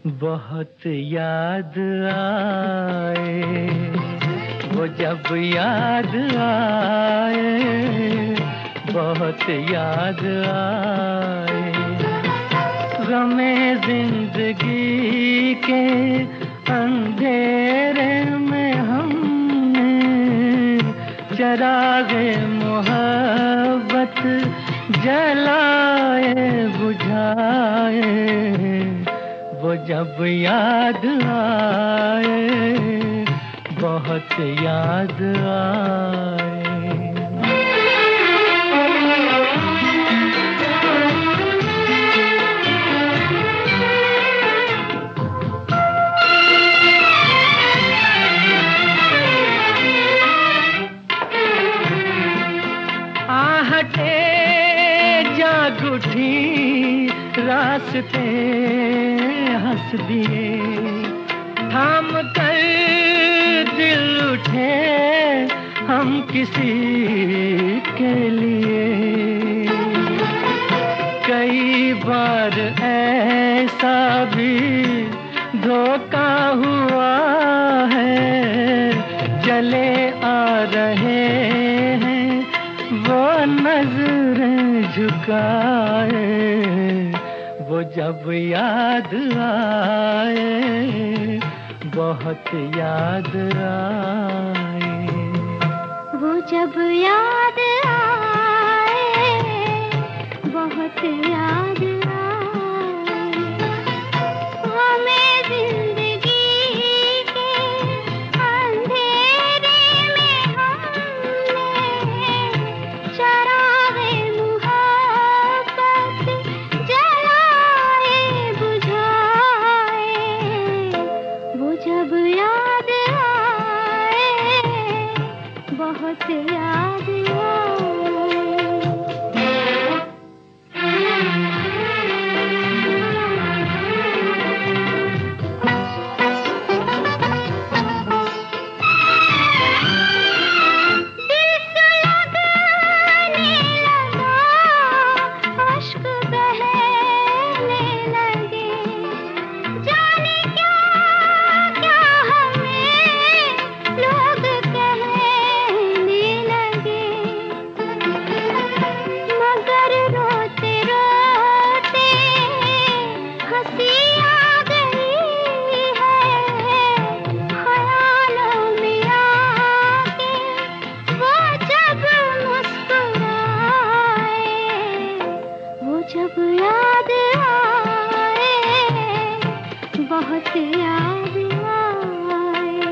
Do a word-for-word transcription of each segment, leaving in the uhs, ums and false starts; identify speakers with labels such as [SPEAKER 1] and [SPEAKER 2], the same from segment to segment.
[SPEAKER 1] बहुत याद आए वो जब याद आए, बहुत याद आए। गमे जिंदगी के अंधेरे में हमने चरागे मोहब्बत जलाए बुझाए, वो जब याद आए, बहुत याद आए। आहटे जाग उठी, रास्ते हंस दिए, थाम कर दिल उठे हम किसी के लिए। कई बार ऐसा भी धोखा हुआ है, चले आ रहे हैं वो नजरें झुकाए, वो जब याद आए, बहुत याद आए।
[SPEAKER 2] वो जब याद आए, बहुत याद आए। हमें जिंदगी के अंधेरे में हमने चरागे मोहब्बत जलाए बुझाए, वो जब याद आए, बहुत याद आए। जब याद आए, बहुत याद आए।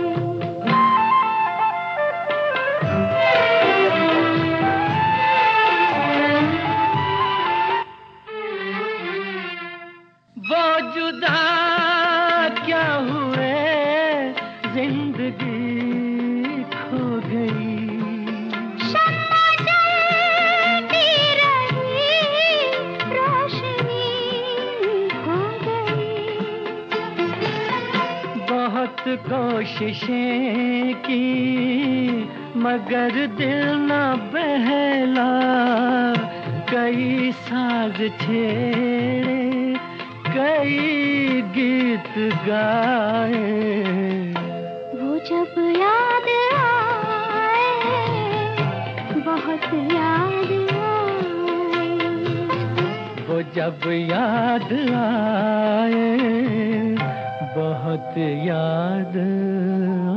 [SPEAKER 1] वो जुदा क्या हुए, जिंदगी खो गई। बहुत कोशिशें की मगर दिल न बहला, कई साज छेड़े कई गीत गाए,
[SPEAKER 2] वो जब याद आए, बहुत याद आए।
[SPEAKER 1] वो जब याद आए, बहुत याद